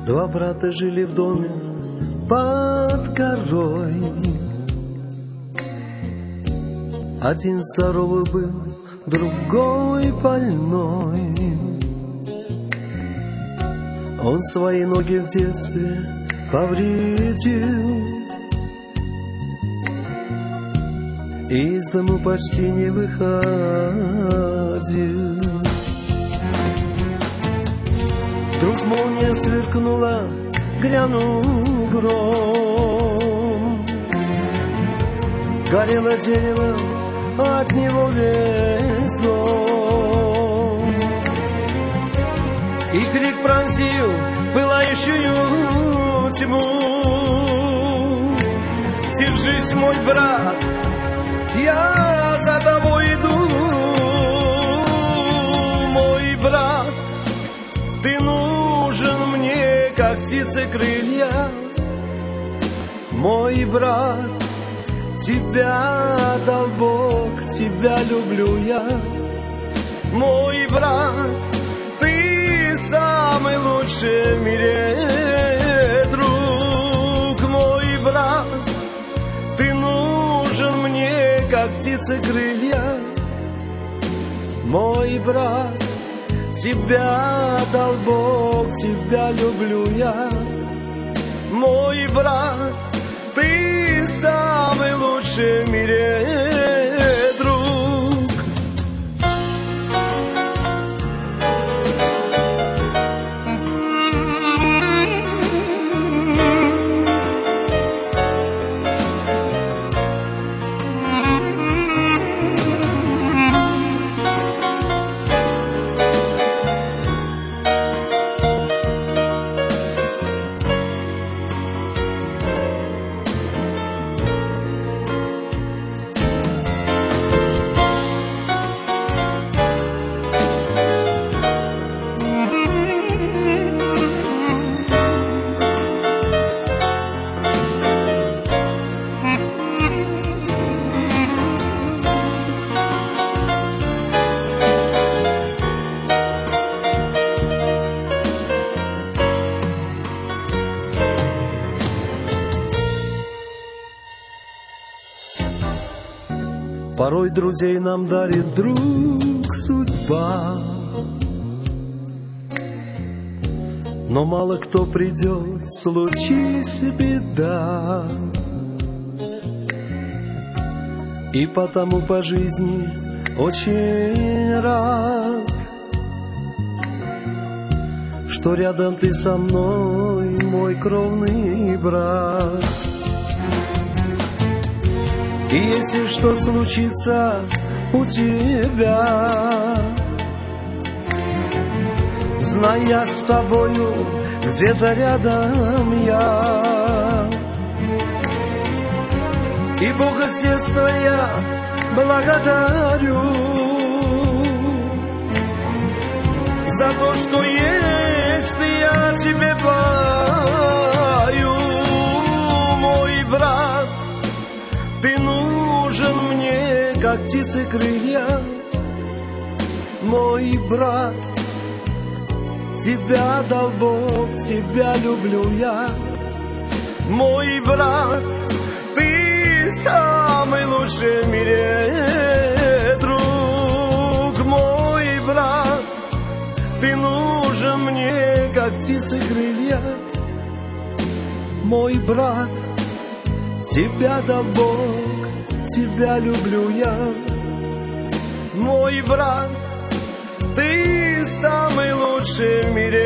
Два брата жили в доме под горой. Один здоровый был, другой больной. Он свои ноги в детстве повредил и из дому почти не выходил. Вдруг молния сверкнула, грянул гром. Горело дерево, от него весь дом. И крик пронзил пылающую тьму. Держись, мой брат, я за тобой иду. Мой брат, ты нужен мне, как птицы крылья. Мой брат, тебя дал Бог, тебя люблю я. Мой брат, ты самый лучший в мире друг. Мой брат, ты нужен мне, как птицы крылья. Мой брат, тебя дал Бог, тебя люблю я. Мой брат, ты самый лучший в мире друг. Порой друзей нам дарит друг судьба, но мало кто придет, случись беда. И потому по жизни очень рад, что рядом ты со мной, мой кровный брат. И если что случится у тебя, знай, я с тобою, где-то рядом я. И Бога с детства я благодарю за то, что есть я тебе пою. Мой брат, ты нужен мне, как птицы крылья. Мой брат, тебя дал Бог, тебя люблю я. Мой брат, ты самый лучший в мире друг. Мой брат, ты нужен мне, как птицы крылья. Мой брат, тебя дал Бог, тебя люблю я. Мой брат, ты самый лучший в мире